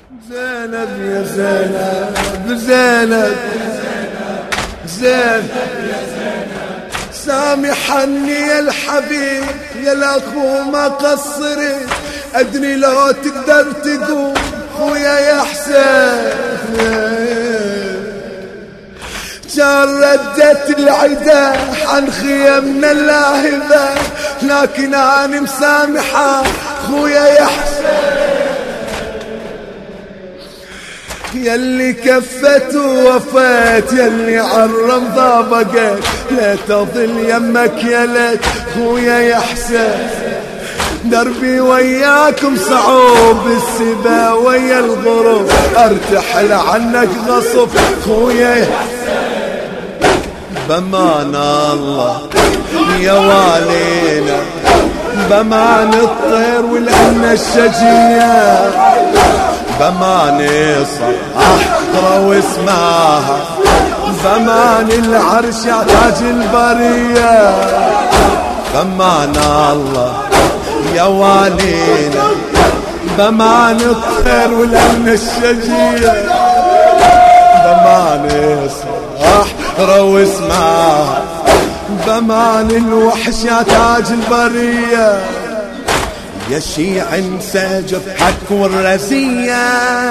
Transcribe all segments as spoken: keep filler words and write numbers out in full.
زينب يا زينب زينب زينب سامحني يا الحبيب يا الاخو ما قصرت، ادري لو تقدر تقوم خويا يا حسين. كان ردت العدا عن خيمنا اللاهبة، لكن انا مسامحة خويا يا حسين. يلي كفت ووفيت يلي عالرمضة بقيت، لا تظل يمك يا ليت خويا يا حسين. دربي وياكم صعوب السبا ويا الغروب، ارتحل عنك غصب خويا يا حسين. بمان الله يا والينا، بمان الطير والأمن الشجية، بمان الصحراء واسماها، بمان العرش تاج البرية. بمان الله يا والينا، بمان الطير والأمن الشجية، بمان الصحراء واسماها، بمان الوحشة تاج البرية. يا شيع انسجب حك والرزية،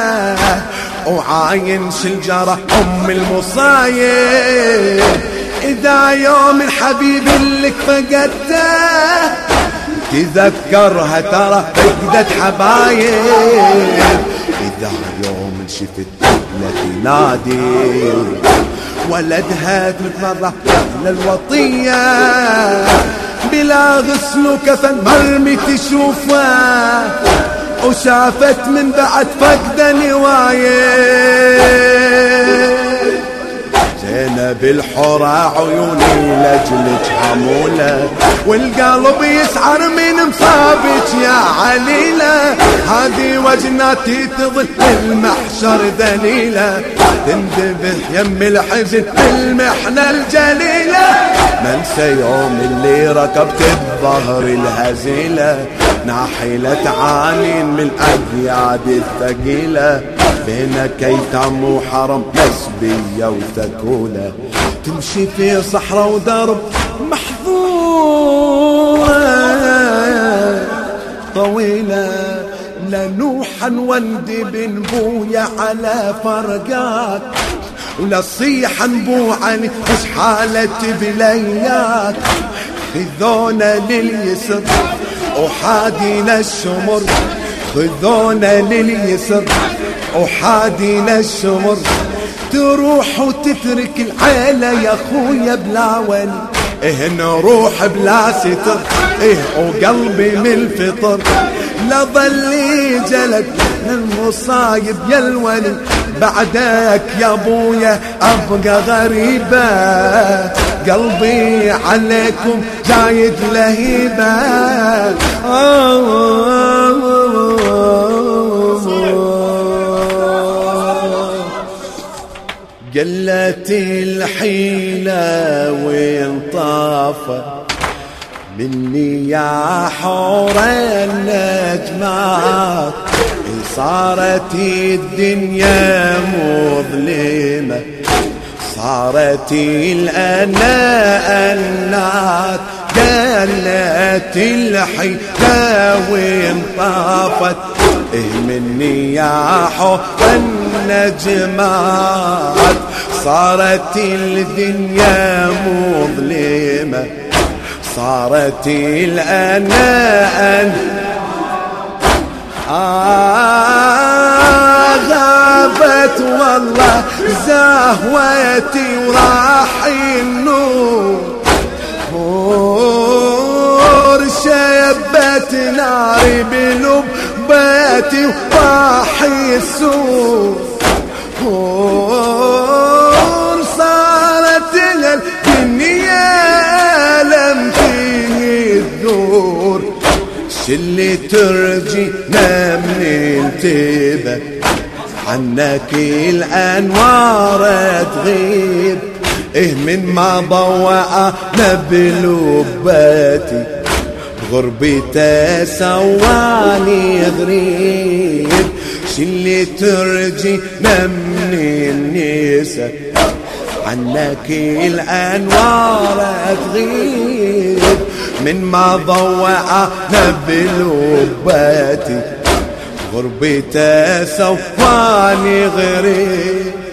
وعاين شجرة أم المصايب. إذا يوم الحبيب لك فقدته، تذكرها ترى فقدت حبايب. إذا يوم شفت لا تنادي، ولدها تتمرح للوطية، بلا غسل وكفن مرمي تشوفه، وشافت من بعد فقد نوايه. زينب الحورة عيوني لجلك حمولة، والقلب يسعر من مصابك يا عليلة. هذه وجناتي تظل المحشر ذليلة، تندبه يم الحزن المحنة الجليلة. منسى يوم اللي ركبت الظهر الهزيلة، ناحلة عانين من الأبياد الثقيلة، بينك ايتام وحرم نسبية وثكولة. تمشي في صحراء ودرب محظورة طويلة، لنوحا وندي بن بويا على فرقات، ولا صيحا بو علي اش حالة بليات. خذونا لليسر وحادينا الشمر، خذونا لليسر وحادينا الشمر. تروح وتترك العيلة يا خويا بلا ولي، إيه نروح بلا ستر، إيه وقلبي من الفطر. لا ظلي جلد المصايب يا الولي، بعدك يا ابويا ابقى غريبة. قلبي عليكم جايد لهيبة. قلت الحيلة وانطافت مني يا حور النجمات، صارت الدنيا مظلمة، صارت الأناء النات. قلت الحيلة وانطافت مني يا حور النجمات، صارت الدنيا مظلمة، صارت الأناء. آه غابت والله زهوتي وراح النور، شبت ناري بلباتي وراح السور. صارت الدنيا لم فيه الدور، شلي ترجينا من التبة، عنك الأنوار تغيب. إيه من ما ضوأنا بلباتي، غربته سواني غريب. شلي ترجينا من النساء، عنك الأنوار تغيب من ما ضوعنا بلباتي، غربته سواني غريب